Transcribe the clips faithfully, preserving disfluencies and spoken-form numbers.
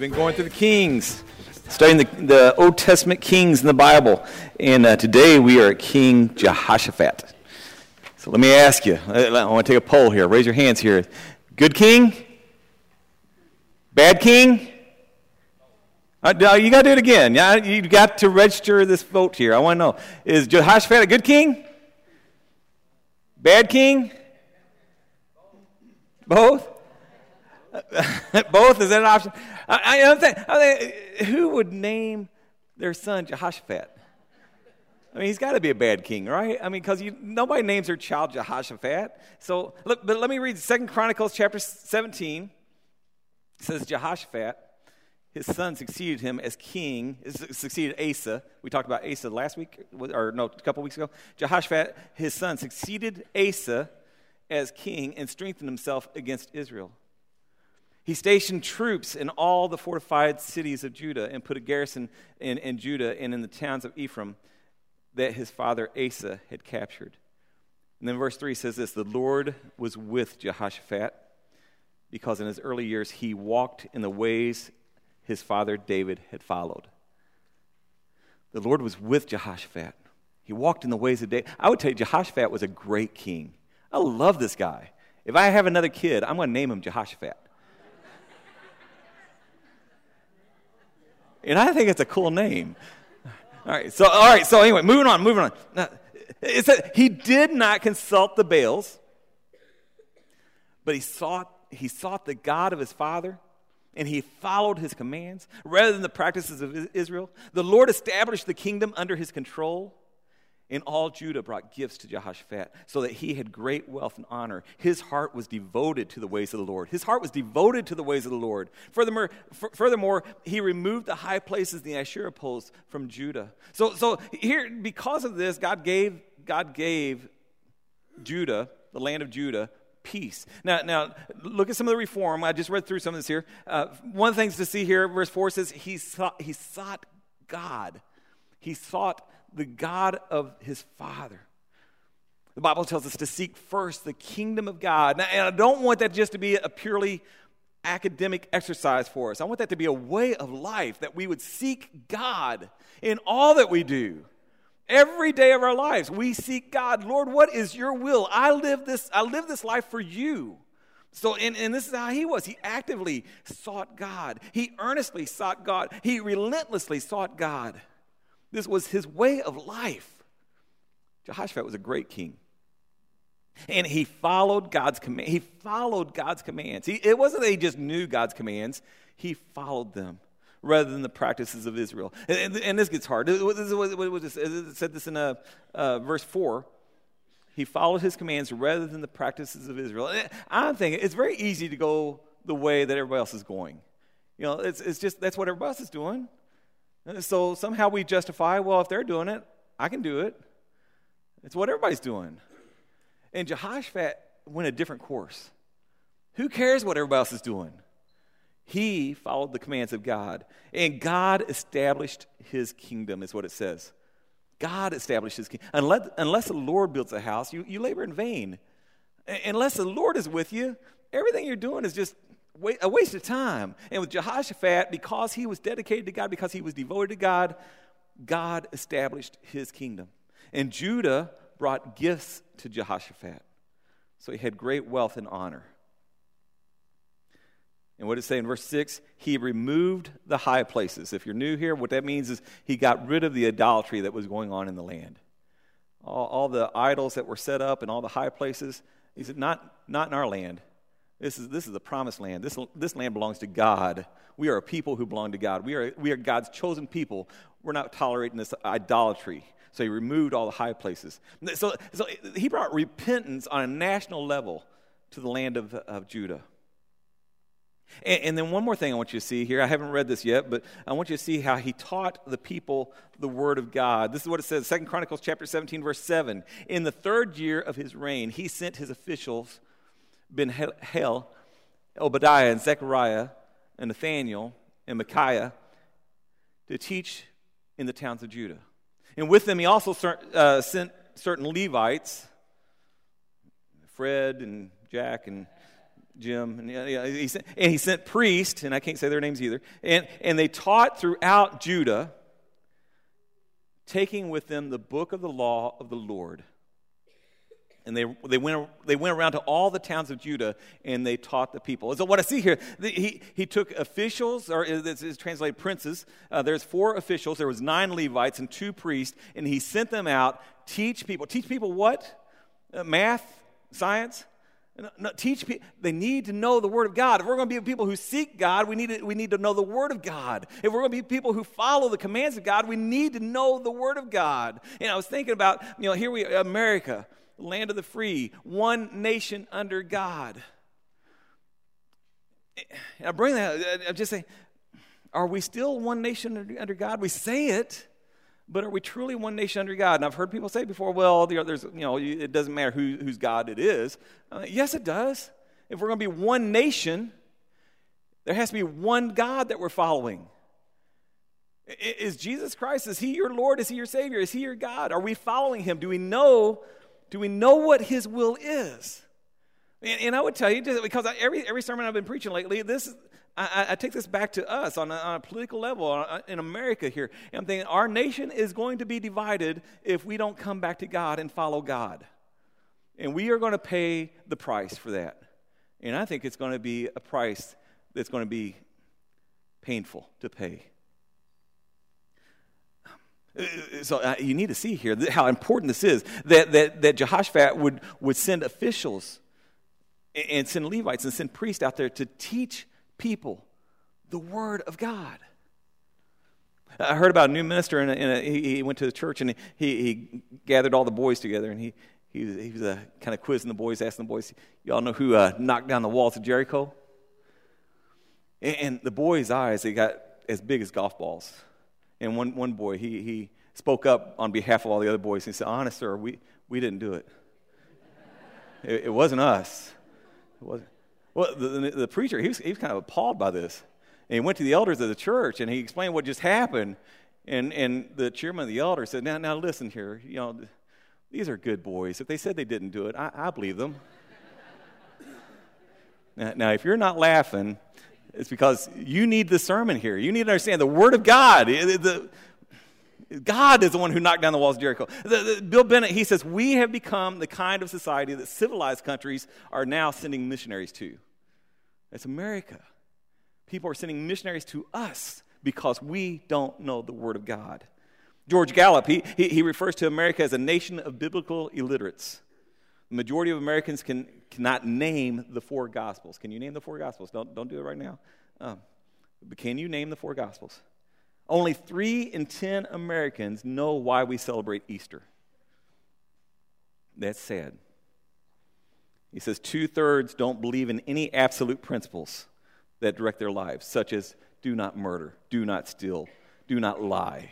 been going through the Kings, studying the, the Old Testament kings in the Bible. And uh, today we are at King Jehoshaphat. So let me ask you, I, I want to take a poll here. Raise your hands here. Good king? Bad king? Uh, you got to do it again. Yeah, you got to register this vote here. I want to know, is Jehoshaphat a good king? Bad king? Both? Both? Is that an option? I, I, I'm thinking, I'm thinking, who would name their son Jehoshaphat? I mean, he's got to be a bad king, right? I mean, because nobody names their child Jehoshaphat. So, look, but let me read Second Chronicles chapter seventeen. It says, Jehoshaphat, his son succeeded him as king, succeeded Asa. We talked about Asa last week, or no, a couple weeks ago. Jehoshaphat, his son, succeeded Asa as king and strengthened himself against Israel. He stationed troops in all the fortified cities of Judah and put a garrison in, in Judah and in the towns of Ephraim that his father Asa had captured. And then verse three says this, the Lord was with Jehoshaphat because in his early years he walked in the ways his father David had followed. The Lord was with Jehoshaphat. He walked in the ways of David. I would tell you Jehoshaphat was a great king. I love this guy. If I have another kid, I'm going to name him Jehoshaphat. And I think it's a cool name. All right, so all right, so anyway, moving on, moving on. Now, it said he did not consult the Baals, but he sought he sought the God of his father, and he followed his commands rather than the practices of Israel. The Lord established the kingdom under his control, and all Judah brought gifts to Jehoshaphat so that he had great wealth and honor. His heart was devoted to the ways of the Lord. His heart was devoted to the ways of the Lord. Furthermore, f- furthermore he removed the high places and the Asherah poles from Judah. So, so here, because of this, God gave God gave Judah, the land of Judah, peace. Now, now look at some of the reform. I just read through some of this here. Uh, one of the things to see here, verse four says, he sought, he sought God. He sought the God of his father. The Bible tells us to seek first the kingdom of God. Now, and I don't want that just to be a purely academic exercise for us. I want that to be a way of life, that we would seek God in all that we do. Every day of our lives, we seek God. Lord, what is your will? I live this, I live this life for you. So, and, and this is how he was. He actively sought God. He earnestly sought God. He relentlessly sought God. This was his way of life. Jehoshaphat was a great king. And he followed God's command. He followed God's commands. He, it wasn't that he just knew God's commands. He followed them rather than the practices of Israel. And, and, and this gets hard. This is what, what, what it said this in uh, uh, verse four. He followed his commands rather than the practices of Israel. And I'm thinking it's very easy to go the way that everybody else is going. You know, it's, it's just that's what everybody else is doing. So somehow we justify, well, if they're doing it, I can do it. It's what everybody's doing. And Jehoshaphat went a different course. Who cares what everybody else is doing? He followed the commands of God. And God established his kingdom, is what it says. God established his kingdom. Unless, unless the Lord builds a house, you, you labor in vain. Unless the Lord is with you, everything you're doing is just a waste of time. And with Jehoshaphat, because he was dedicated to God, because he was devoted to God, God established his kingdom. And Judah brought gifts to Jehoshaphat. So he had great wealth and honor. And what does it say in verse six? He removed the high places. If you're new here, what that means is he got rid of the idolatry that was going on in the land. All, all the idols that were set up and all the high places. He said, not, not in our land. This is this is the promised land. This this land belongs to God. We are a people who belong to God. We are we are God's chosen people. We're not tolerating this idolatry. So he removed all the high places. So, so he brought repentance on a national level to the land of, of Judah. And, and then one more thing I want you to see here. I haven't read this yet, but I want you to see how he taught the people the word of God. This is what it says, Second Chronicles chapter seventeen, verse seven. In the third year of his reign, he sent his officials, Ben-Hel, Obadiah, and Zechariah, and Nathaniel, and Micaiah, to teach in the towns of Judah. And with them he also uh, sent certain Levites, Fred and Jack and Jim, and, yeah, he sent, and he sent priests, and I can't say their names either, and, and they taught throughout Judah, taking with them the book of the law of the Lord. And they they went they went around to all the towns of Judah, and they taught the people. So what I see here, he he took officials, or this is translated princes. Uh, there's four officials. There was nine Levites and two priests, and he sent them out teach people. Teach people what? Uh, math, science. No, no, teach people. They need to know the Word of God. If we're going to be people who seek God, we need to, we need to know the Word of God. If we're going to be people who follow the commands of God, we need to know the Word of God. And I was thinking about, you know, here we America. Land of the free, one nation under God. And I bring that, I'm just saying, are we still one nation under, under God? We say it, but are we truly one nation under God? And I've heard people say before, well, there's, you know, it doesn't matter who, whose God it is. Uh, yes, it does. If we're going to be one nation, there has to be one God that we're following. Is Jesus Christ, is he your Lord? Is he your Savior? Is he your God? Are we following him? Do we know Do we know what his will is? And, and I would tell you, because I, every every sermon I've been preaching lately, this I, I take this back to us on a, on a political level on, in America here. And I'm thinking our nation is going to be divided if we don't come back to God and follow God. And we are going to pay the price for that. And I think it's going to be a price that's going to be painful to pay. So uh, you need to see here how important this is, that that, that Jehoshaphat would, would send officials and, and send Levites and send priests out there to teach people the Word of God. I heard about a new minister, and he, he went to the church, and he, he gathered all the boys together, and he, he was, he was uh, kind of quizzing the boys, asking the boys, you all know who uh, knocked down the walls of Jericho? And, and the boys' eyes, they got as big as golf balls. And one, one boy, he he spoke up on behalf of all the other boys. And he said, honest, sir, we, we didn't do it. it. It wasn't us. It wasn't. Well, the, the, the preacher, he was, he was kind of appalled by this. And he went to the elders of the church, and he explained what just happened. And and the chairman of the elders said, now, now listen here. You know, these are good boys. If they said they didn't do it, I, I believe them. now, now, if you're not laughing, it's because you need the sermon here. You need to understand the Word of God. The, the, God is the one who knocked down the walls of Jericho. The, the, Bill Bennett, he says, we have become the kind of society that civilized countries are now sending missionaries to. That's America. People are sending missionaries to us because we don't know the Word of God. George Gallup, he, he, he refers to America as a nation of biblical illiterates. The majority of Americans can cannot name the four Gospels. Can you name the four Gospels? Don't don't do it right now. Um, but can you name the four Gospels? Only three in ten Americans know why we celebrate Easter. That's sad. He says two-thirds don't believe in any absolute principles that direct their lives, such as do not murder, do not steal, do not lie.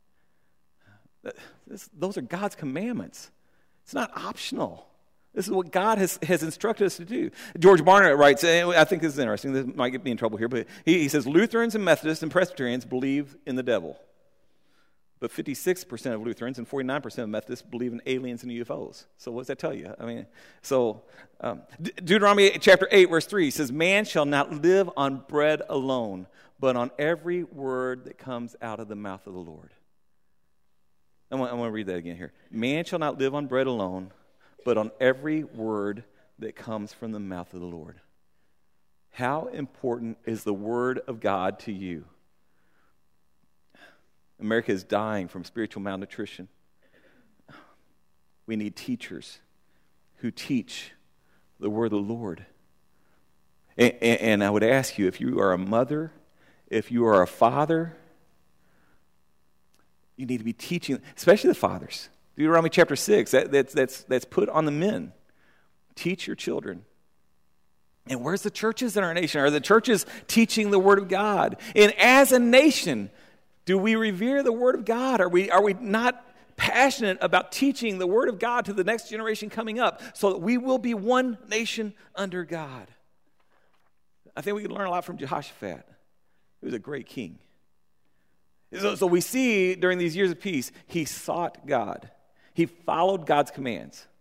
This, those are God's commandments. It's not optional. This is what God has, has instructed us to do. George Barnett writes, and I think this is interesting, this might get me in trouble here, but he, he says, Lutherans and Methodists and Presbyterians believe in the devil. But fifty-six percent of Lutherans and forty-nine percent of Methodists believe in aliens and U F Os. So what does that tell you? I mean, so um, De- Deuteronomy chapter eight, verse three says, man shall not live on bread alone, but on every word that comes out of the mouth of the Lord. I want, I want to read that again here. Man shall not live on bread alone, but on every word that comes from the mouth of the Lord. How important is the Word of God to you? America is dying from spiritual malnutrition. We need teachers who teach the Word of the Lord. And, and, and I would ask you, if you are a mother, if you are a father, you need to be teaching, especially the fathers. Deuteronomy chapter six, that, that's, that's, that's put on the men. Teach your children. And where's the churches in our nation? Are the churches teaching the Word of God? And as a nation, do we revere the Word of God? Are we, are we not passionate about teaching the Word of God to the next generation coming up so that we will be one nation under God? I think we can learn a lot from Jehoshaphat. He was a great king. So, so we see during these years of peace, he sought God. He followed God's commands.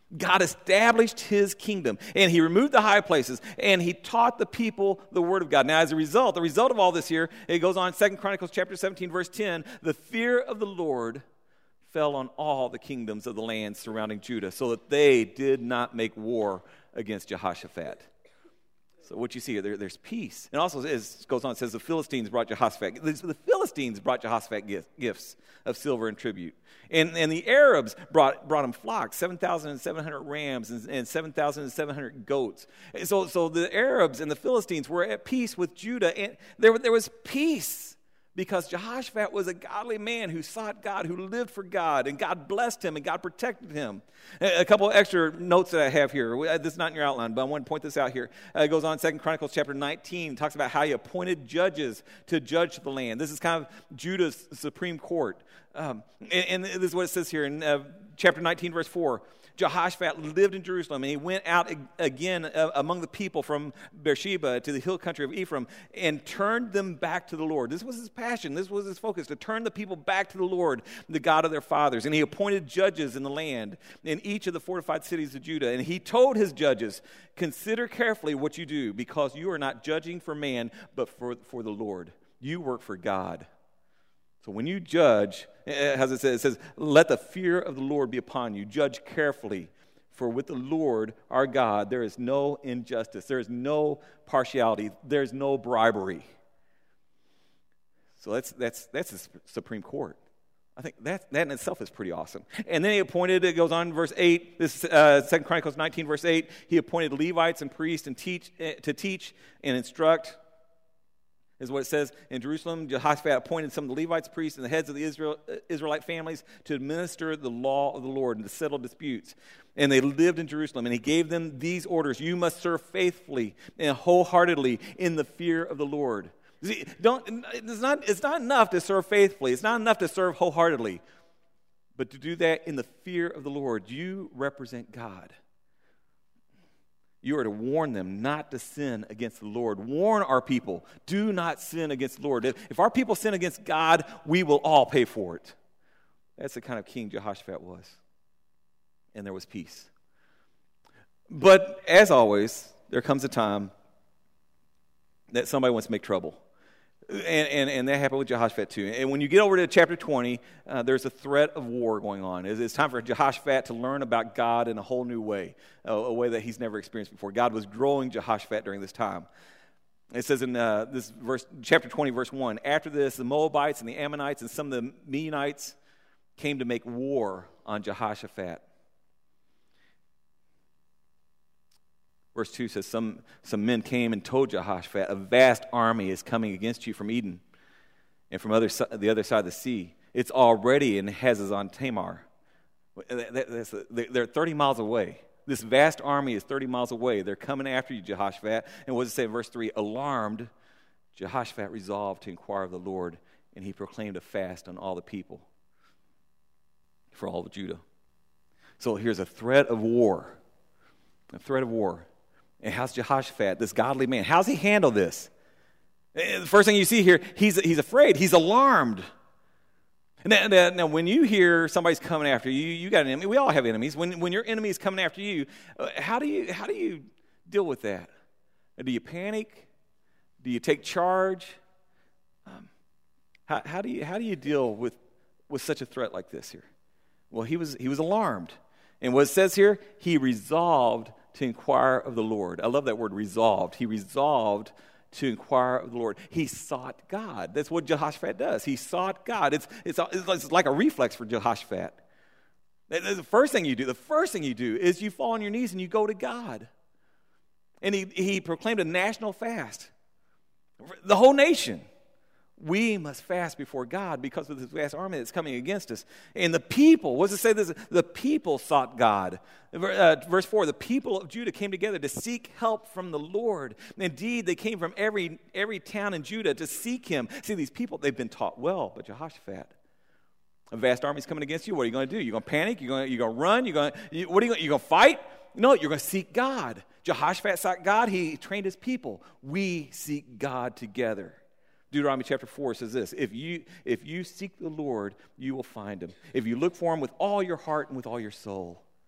God established his kingdom, and he removed the high places, and he taught the people the word of God. Now, as a result, the result of all this here, it goes on, Second Chronicles chapter seventeen, verse ten, the fear of the Lord fell on all the kingdoms of the land surrounding Judah, so that they did not make war against Jehoshaphat. So what you see here, there, there's peace. And also, as it goes on, it says the Philistines brought Jehoshaphat. The Philistines brought Jehoshaphat gifts of silver and tribute. And, and the Arabs brought, brought him flocks, seven thousand seven hundred rams and, and seven thousand seven hundred goats. And so, so the Arabs and the Philistines were at peace with Judah. And there, there was peace because Jehoshaphat was a godly man who sought God, who lived for God, and God blessed him and God protected him. A couple of extra notes that I have here. This is not in your outline, but I want to point this out here. Uh, it goes on, Second Chronicles chapter nineteen, talks about how he appointed judges to judge the land. This is kind of Judah's supreme court. Um, and, and this is what it says here in uh, chapter nineteen, verse four. Jehoshaphat lived in Jerusalem, and he went out again uh, among the people from Beersheba to the hill country of Ephraim and turned them back to the Lord. This was his passion. This was his focus, to turn the people back to the Lord, the God of their fathers. And he appointed judges in the land in each of the fortified cities of Judah. And he told his judges, consider carefully what you do, because you are not judging for man, but for, for the Lord. You work for God. So when you judge, as it says, it says, let the fear of the Lord be upon you. Judge carefully, for with the Lord our God there is no injustice. There is no partiality. There is no bribery. So that's that's that's the Supreme Court. I think that, that in itself is pretty awesome. And then he appointed, it goes on in verse eight, this uh, Second Chronicles nineteen, verse eight, he appointed Levites and priests and teach to teach and instruct. Is what it says in Jerusalem. Jehoshaphat appointed some of the Levites, priests, and the heads of the Israel, Israelite families to administer the law of the Lord and to settle disputes. And they lived in Jerusalem. And he gave them these orders. You must serve faithfully and wholeheartedly in the fear of the Lord. See, don't, it's, not, it's not enough to serve faithfully. It's not enough to serve wholeheartedly. But to do that in the fear of the Lord. You represent God. You are to warn them not to sin against the Lord. Warn our people, do not sin against the Lord. If, if our people sin against God, we will all pay for it. That's the kind of king Jehoshaphat was. And there was peace. But as always, there comes a time that somebody wants to make trouble. And, and, and that happened with Jehoshaphat too. And when you get over to chapter twenty, uh, there's a threat of war going on. It's, it's time for Jehoshaphat to learn about God in a whole new way, a, a way that he's never experienced before. God was growing Jehoshaphat during this time. It says in uh, this verse, chapter twenty, verse one, after this, the Moabites and the Ammonites and some of the Meunites came to make war on Jehoshaphat. Verse two says, some, some men came and told Jehoshaphat, a vast army is coming against you from Edom and from other, the other side of the sea. It's already in Hazazon Tamar. They're thirty miles away. This vast army is thirty miles away. They're coming after you, Jehoshaphat. And what does it say in verse three? Alarmed, Jehoshaphat resolved to inquire of the Lord, and he proclaimed a fast on all the people for all of Judah. So here's a threat of war. A threat of war. And how's Jehoshaphat, this godly man, how's he handle this? The first thing you see here, he's he's afraid. He's alarmed. Now, now, now, when you hear somebody's coming after you, you got an enemy. We all have enemies. When when your enemy is coming after you, uh, how do you how do you deal with that? Do you panic? Do you take charge? Um, how, how do you how do you deal with with such a threat like this here? Well, he was he was alarmed, and what it says here, he resolved to inquire of the Lord. I love that word, resolved. He resolved to inquire of the Lord. He sought God. That's what Jehoshaphat does. He sought God. It's, it's, it's like a reflex for Jehoshaphat. The first thing you do, the first thing you do is you fall on your knees and you go to God. And he, he proclaimed a national fast. The whole nation. We must fast before God because of this vast army that's coming against us. And the people, what does it say? This? The people sought God. Uh, verse four, the people of Judah came together to seek help from the Lord. Indeed, they came from every every town in Judah to seek him. See, these people, they've been taught well, but Jehoshaphat, a vast army is coming against you. What are you going to do? You're going to panic? You're going, you're going to run? You're going you, what are you going, you're going to fight? No, you're going to seek God. Jehoshaphat sought God. He trained his people. We seek God together. Deuteronomy chapter four says this, if you if you seek the Lord, you will find him. If you look for him with all your heart and with all your soul.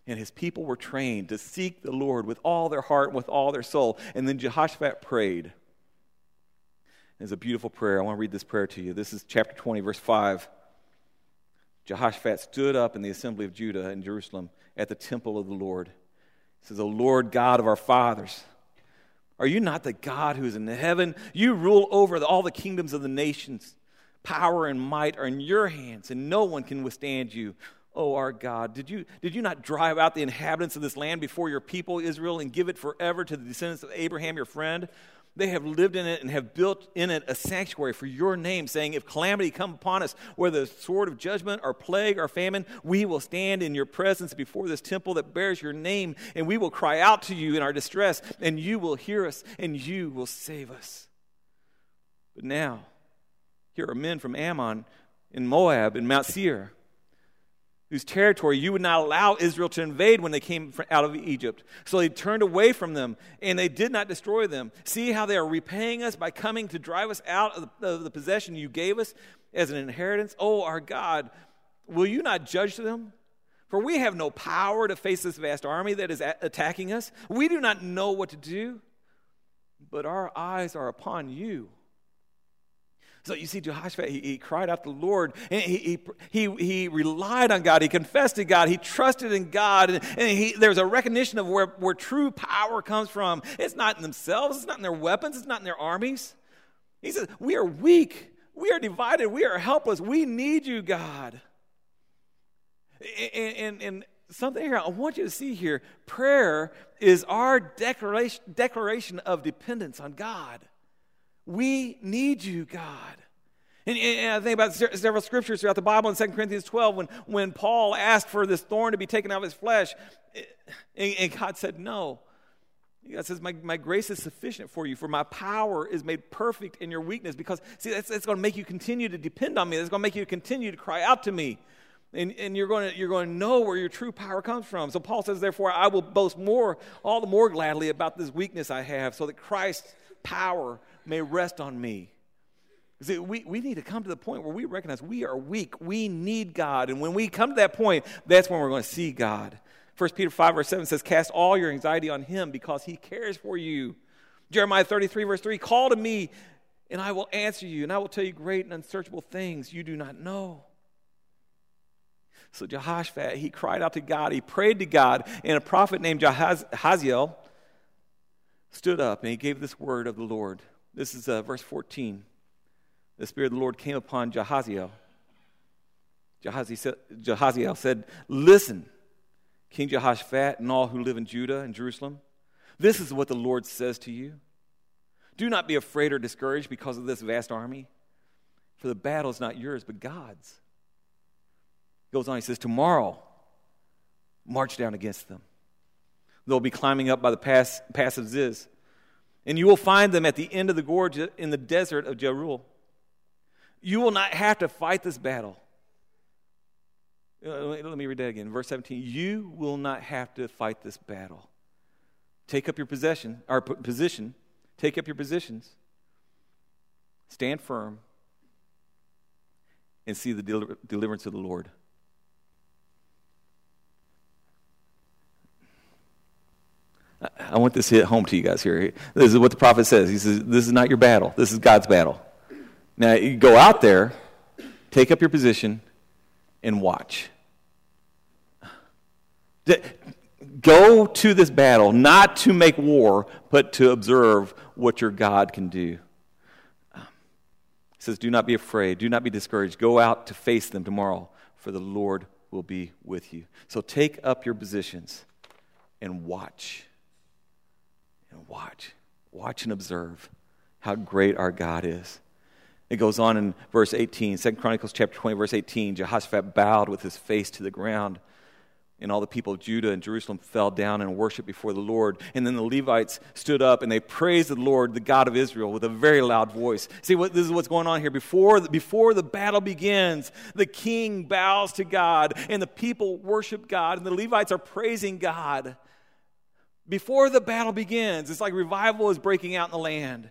And his people were trained to seek the Lord with all their heart and with all their soul. And then Jehoshaphat prayed. It's a beautiful prayer. I want to read this prayer to you. This is chapter twenty, verse five. Jehoshaphat stood up in the assembly of Judah and Jerusalem at the temple of the Lord. He says, O Lord God of our fathers, are you not the God who is in heaven? You rule over the, all the kingdoms of the nations. Power and might are in your hands, and no one can withstand you. Oh, our God, did you, did you not drive out the inhabitants of this land before your people Israel and give it forever to the descendants of Abraham, your friend? They have lived in it and have built in it a sanctuary for your name, saying, if calamity come upon us, whether the sword of judgment or plague or famine, we will stand in your presence before this temple that bears your name, and we will cry out to you in our distress, and you will hear us, and you will save us. But now, here are men from Ammon and Moab and Mount Seir, whose territory you would not allow Israel to invade when they came out of Egypt. So they turned away from them, and they did not destroy them. See how they are repaying us by coming to drive us out of the, of the possession you gave us as an inheritance? Oh, our God, will you not judge them? For we have no power to face this vast army that is a- attacking us. We do not know what to do, but our eyes are upon you. So you see, Jehoshaphat, he, he cried out to the Lord, and he, he, he, he relied on God, he confessed to God, he trusted in God, and, and he, there's a recognition of where, where true power comes from. It's not in themselves, it's not in their weapons, it's not in their armies. He says, we are weak, we are divided, we are helpless, we need you, God. And, and, and something here I want you to see here, prayer is our declaration, declaration of dependence on God. We need you, God. And, and I think about several scriptures throughout the Bible in Second Corinthians twelve when, when Paul asked for this thorn to be taken out of his flesh, and, and God said no. God says, my, my grace is sufficient for you, for my power is made perfect in your weakness. Because, see, that's, that's going to make you continue to depend on me. That's going to make you continue to cry out to me. And, and you're going to you're going to know where your true power comes from. So Paul says, therefore, I will boast more, all the more gladly about this weakness I have, so that Christ's power may rest on me. See, we, we need to come to the point where we recognize we are weak. We need God. And when we come to that point, that's when we're going to see God. First Peter five, verse seven says, cast all your anxiety on him because he cares for you. Jeremiah thirty-three, verse three, call to me and I will answer you, and I will tell you great and unsearchable things you do not know. So Jehoshaphat, he cried out to God. He prayed to God, and a prophet named Jahaziel stood up, and he gave this word of the Lord. This is uh, verse fourteen. The Spirit of the Lord came upon Jahaziel. Jahaziel, Jahaziel said, listen, King Jehoshaphat and all who live in Judah and Jerusalem, this is what the Lord says to you. Do not be afraid or discouraged because of this vast army, for the battle is not yours but God's. He goes on, he says, tomorrow, march down against them. They'll be climbing up by the pass, pass of Ziz, and you will find them at the end of the gorge in the desert of Jeruel. You will not have to fight this battle. Uh, let me read that again. Verse seventeen, you will not have to fight this battle. Take up your possession, or position. Take up your positions. Stand firm and see the del- deliverance of the Lord. I want this to hit home to you guys here. This is what the prophet says. He says, this is not your battle. This is God's battle. Now, you go out there, take up your position, and watch. Go to this battle, not to make war, but to observe what your God can do. He says, do not be afraid. Do not be discouraged. Go out to face them tomorrow, for the Lord will be with you. So take up your positions and watch. And watch. Watch and observe how great our God is. It goes on in verse eighteen, Second Chronicles chapter twenty, verse eighteen. Jehoshaphat bowed with his face to the ground, and all the people of Judah and Jerusalem fell down and worshiped before the Lord. And then the Levites stood up and they praised the Lord, the God of Israel, with a very loud voice. See, what, this is what's going on here. Before the, before the battle begins, the king bows to God, and the people worship God, and the Levites are praising God. Before the battle begins, it's like revival is breaking out in the land.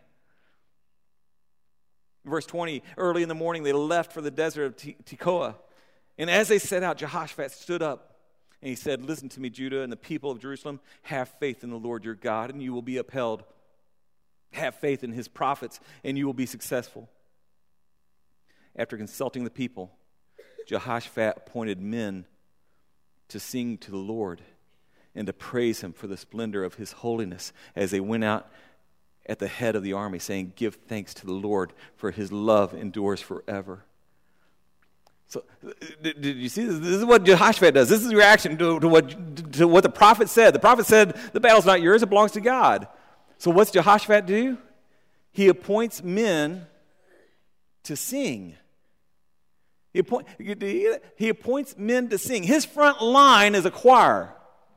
Verse twenty, early in the morning, they left for the desert of Tekoa. And as they set out, Jehoshaphat stood up And he said, listen to me, Judah and the people of Jerusalem, have faith in the Lord your God, and you will be upheld. Have faith in his prophets, and you will be successful. After consulting the people, Jehoshaphat appointed men to sing to the Lord and to praise him for the splendor of his holiness as they went out at the head of the army, saying, give thanks to the Lord, for his love endures forever. So, did, did you see this? This is what Jehoshaphat does. This is the reaction to, to, what, to what the prophet said. The prophet said, the battle's not yours, it belongs to God. So what's Jehoshaphat do? He appoints men to sing. He, appoint, he appoints men to sing. His front line is a choir.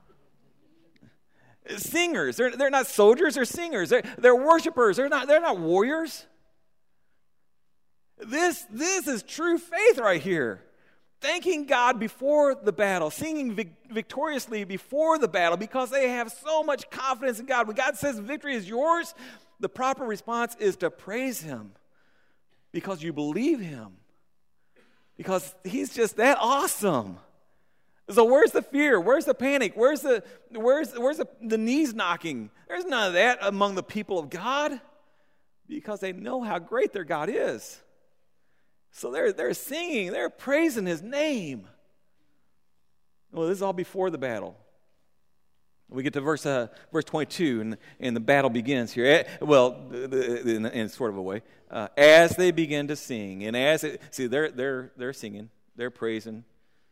Singers. They're, they're not soldiers, they're singers. They're, they're worshipers. They're not, they're not warriors. This, this is true faith right here. Thanking God before the battle, singing vic- victoriously before the battle because they have so much confidence in God. When God says victory is yours, the proper response is to praise him because you believe him. Because he's just that awesome. So where's the fear? Where's the panic? Where's the where's where's the, the knees knocking? There's none of that among the people of God because they know how great their God is. So they're they're singing, they're praising his name. Well, this is all before the battle. We get to verse uh, verse twenty-two, and, and the battle begins here. Well, in, in sort of a way, uh, as they begin to sing, and as it, see, they're they're they're singing, they're praising.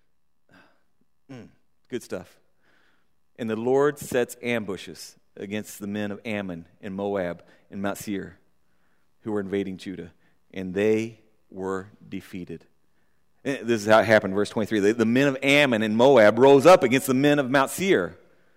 Mm, good stuff. And the Lord sets ambushes against the men of Ammon and Moab and Mount Seir, who were invading Judah, and they were defeated. And this is how it happened, verse twenty-three. The, the men of Ammon and Moab rose up against the men of Mount Seir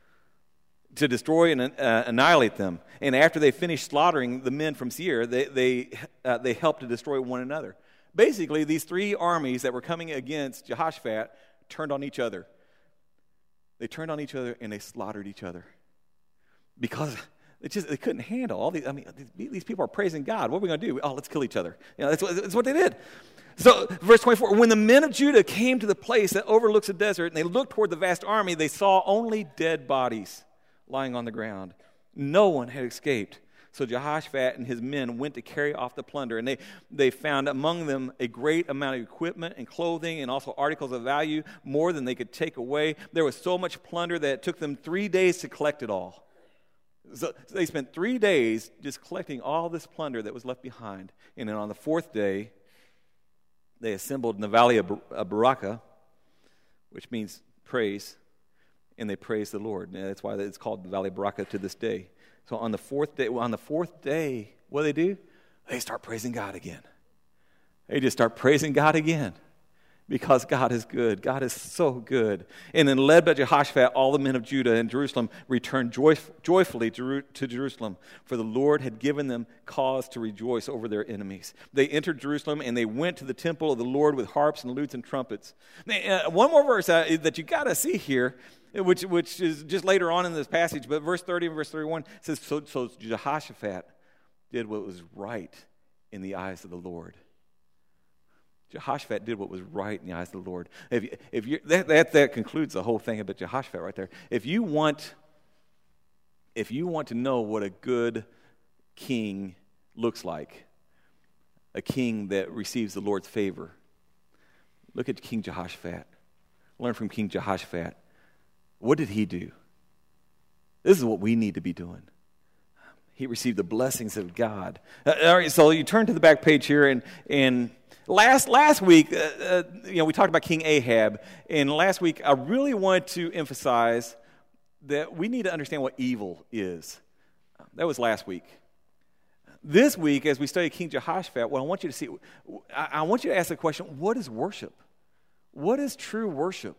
to destroy and uh, annihilate them. And after they finished slaughtering the men from Seir, they they uh, they helped to destroy one another. Basically, these three armies that were coming against Jehoshaphat turned on each other. They turned on each other and they slaughtered each other because they just they couldn't handle all these. I mean, these, these people are praising God. What are we going to do? Oh, let's kill each other. You know, that's what, that's what they did. So, verse twenty-four, when the men of Judah came to the place that overlooks the desert and they looked toward the vast army, they saw only dead bodies lying on the ground. No one had escaped. So Jehoshaphat and his men went to carry off the plunder, and they, they found among them a great amount of equipment and clothing and also articles of value, more than they could take away. There was so much plunder that it took them three days to collect it all. So, so they spent three days just collecting all this plunder that was left behind. And then on the fourth day, they assembled in the valley of Berachah, which means praise, and they praised the Lord. And that's why it's called the valley of Berachah to this day. So on the fourth day, on the fourth day, what do they do? They start praising God again. They just start praising God again because God is good. God is so good. And then led by Jehoshaphat, all the men of Judah and Jerusalem returned joy, joyfully to, to Jerusalem, for the Lord had given them cause to rejoice over their enemies. They entered Jerusalem and they went to the temple of the Lord with harps and lutes and trumpets. Now, uh, one more verse uh, that you got to see here, Which which is just later on in this passage, but verse thirty and verse thirty-one says, so, so Jehoshaphat did what was right in the eyes of the Lord. Jehoshaphat did what was right in the eyes of the Lord. If you, if you that, that that concludes the whole thing about Jehoshaphat right there. If you want, if you want to know what a good king looks like, a king that receives the Lord's favor, look at King Jehoshaphat. Learn from King Jehoshaphat. What did he do? This is what we need to be doing. He received the blessings of God. Uh, all right, so you turn to the back page here, and and last last week, uh, uh, you know, we talked about King Ahab, and last week I really wanted to emphasize that we need to understand what evil is. That was last week. This week, as we study King Jehoshaphat, what I want you to see, I, I want you to ask the question: what is worship? What is true worship?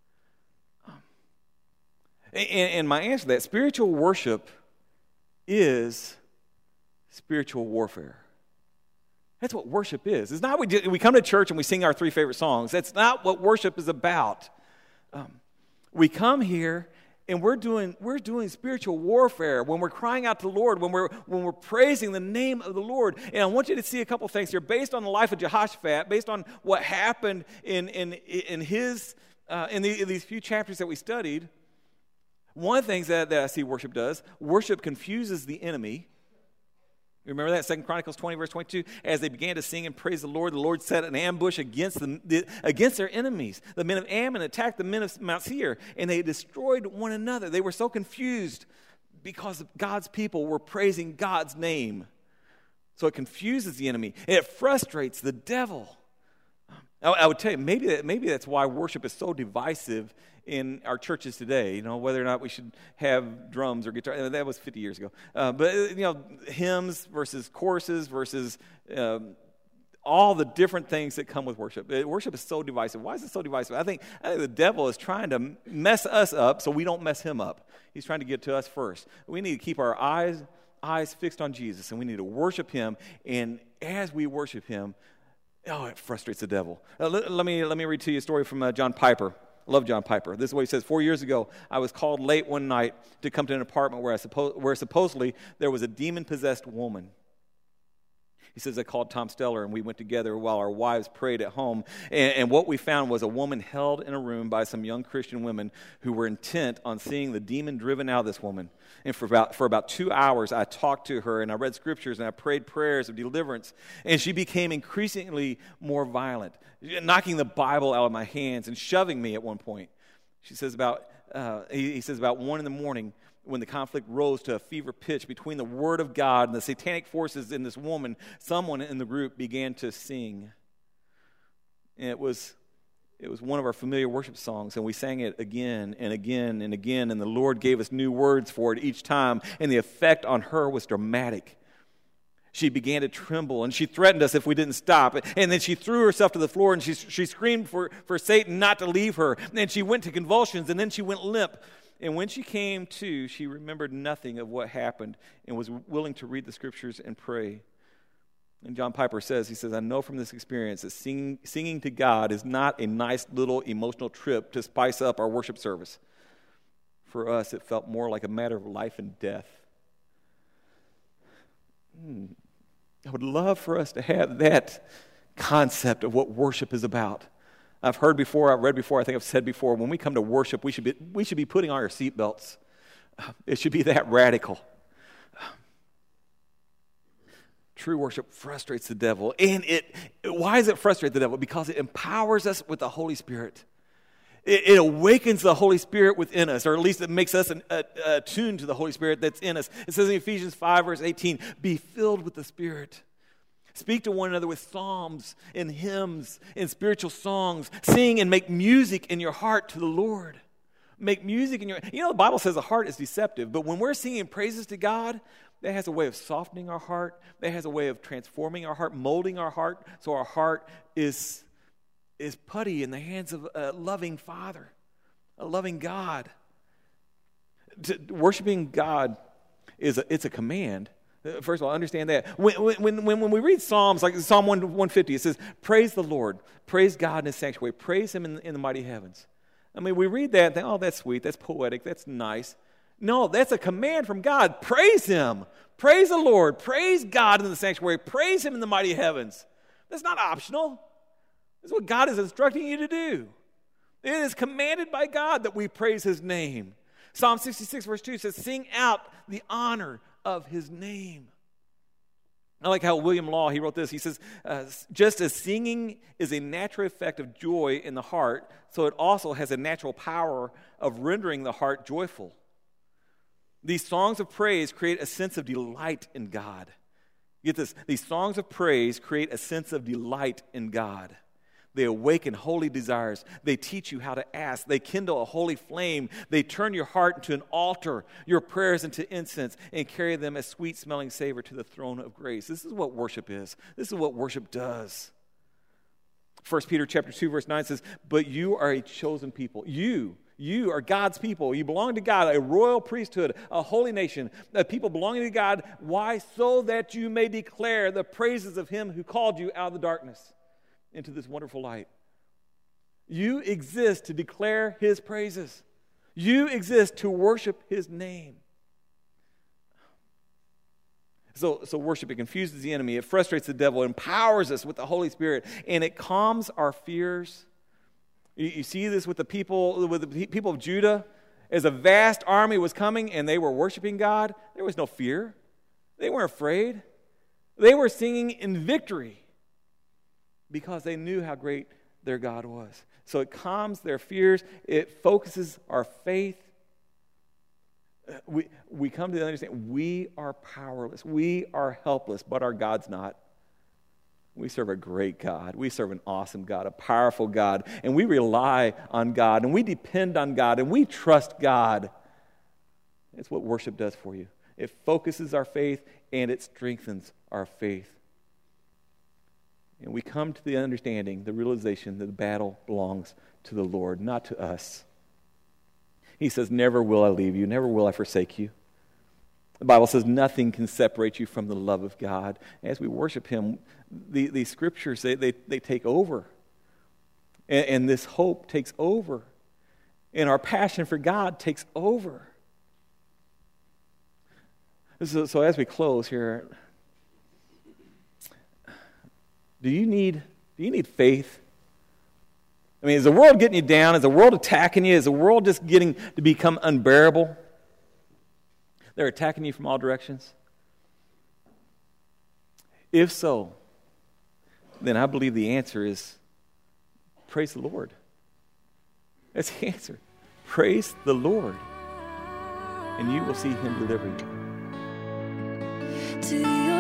And, and my answer to that, spiritual worship is spiritual warfare. That's what worship is. It's not we, do, we come to church and we sing our three favorite songs. That's not what worship is about. Um, we come here and we're doing we're doing spiritual warfare when we're crying out to the Lord, when we're when we're praising the name of the Lord. And I want you to see a couple things here based on the life of Jehoshaphat, based on what happened in in in his uh, in, the, in these few chapters that we studied, one of the things that, that I see worship does, worship confuses the enemy. You remember that, Second Chronicles twenty, verse twenty-two? As they began to sing and praise the Lord, the Lord set an ambush against, them, the, against their enemies. The men of Ammon attacked the men of Mount Seir, and they destroyed one another. They were so confused because God's people were praising God's name. So it confuses the enemy. It frustrates the devil. I, I would tell you, maybe, that, maybe that's why worship is so divisive in our churches today, you know, whether or not we should have drums or guitar. That was fifty years ago. Uh, but, you know, hymns versus choruses versus um, all the different things that come with worship. Worship is so divisive. Why is it so divisive? I think, I think the devil is trying to mess us up so we don't mess him up. He's trying to get to us first. We need to keep our eyes, eyes fixed on Jesus, and we need to worship him. And as we worship him, oh, it frustrates the devil. Uh, let, let me let me read to you a story from uh, John Piper. I love John Piper. This is what he says. Four years ago, I was called late one night to come to an apartment where, I suppo- where supposedly there was a demon-possessed woman. He says, I called Tom Steller, and we went together while our wives prayed at home. And, and what we found was a woman held in a room by some young Christian women who were intent on seeing the demon driven out of this woman. And for about, for about two hours, I talked to her, and I read scriptures, and I prayed prayers of deliverance. And she became increasingly more violent, knocking the Bible out of my hands and shoving me at one point. She says about, uh, he, he says about one in the morning, when the conflict rose to a fever pitch between the Word of God and the satanic forces in this woman, someone in the group began to sing. And it was, it was one of our familiar worship songs, and we sang it again and again and again, and the Lord gave us new words for it each time, and the effect on her was dramatic. She began to tremble, and she threatened us if we didn't stop. And then she threw herself to the floor, and she, she screamed for, for Satan not to leave her. And then she went to convulsions, and then she went limp. And when she came to, she remembered nothing of what happened and was willing to read the scriptures and pray. And John Piper says, he says, I know from this experience that singing, singing to God is not a nice little emotional trip to spice up our worship service. For us, it felt more like a matter of life and death. Hmm. I would love for us to have that concept of what worship is about. I've heard before, I've read before, I think I've said before, when we come to worship, we should be, we should be putting on our seatbelts. It should be that radical. True worship frustrates the devil. And it, why does it frustrate the devil? Because it empowers us with the Holy Spirit. It, it awakens the Holy Spirit within us, or at least it makes us an, uh, attuned to the Holy Spirit that's in us. It says in Ephesians five, verse eighteen, be filled with the Spirit. Speak to one another with psalms and hymns and spiritual songs. Sing and make music in your heart to the Lord. Make music in your... You know, the Bible says the heart is deceptive, but when we're singing praises to God, that has a way of softening our heart. That has a way of transforming our heart, molding our heart, so our heart is, is putty in the hands of a loving Father, a loving God. To, worshiping God is a, it's a command. First of all, understand that. When, when, when, when we read Psalms, like Psalm one fifty, it says, praise the Lord, praise God in his sanctuary, praise him in, in the mighty heavens. I mean, we read that and think, oh, that's sweet, that's poetic, that's nice. No, that's a command from God. Praise him. Praise the Lord. Praise God in the sanctuary. Praise him in the mighty heavens. That's not optional. That's what God is instructing you to do. It is commanded by God that we praise his name. Psalm sixty-six, verse two says, sing out the honor of his name. I like how William Law, he wrote this. He says, uh, just as singing is a natural effect of joy in the heart, so it also has a natural power of rendering the heart joyful. These songs of praise create a sense of delight in God. Get this. These songs of praise create a sense of delight in God. They awaken holy desires. They teach you how to ask. They kindle a holy flame. They turn your heart into an altar, your prayers into incense, and carry them as sweet-smelling savor to the throne of grace. This is what worship is. This is what worship does. First Peter chapter two, verse nine says, but you are a chosen people. You, you are God's people. You belong to God, a royal priesthood, a holy nation, a people belonging to God. Why? So that you may declare the praises of him who called you out of the darkness into this wonderful light. You exist to declare his praises. You exist to worship his name. So, so worship, it confuses the enemy, it frustrates the devil, it empowers us with the Holy Spirit, and it calms our fears You, you see this with the people, with the people of Judah. As a vast army was coming and they were worshiping God, there was no fear. They weren't afraid. They were singing in victory because they knew how great their God was. So it calms their fears. It focuses our faith. We, we come to understand we are powerless. We are helpless, but our God's not. We serve a great God. We serve an awesome God, a powerful God, and we rely on God, and we depend on God, and we trust God. It's what worship does for you. It focuses our faith, and it strengthens our faith. And we come to the understanding, the realization that the battle belongs to the Lord, not to us. He says, never will I leave you, never will I forsake you. The Bible says nothing can separate you from the love of God. As we worship Him, the, the scriptures, they, they, they take over. And, and this hope takes over. And our passion for God takes over. So, so as we close here, do you need, do you need faith? I mean, is the world getting you down? Is the world attacking you? Is the world just getting to become unbearable? They're attacking you from all directions? If so, then I believe the answer is praise the Lord. That's the answer. Praise the Lord, and you will see Him deliver you. To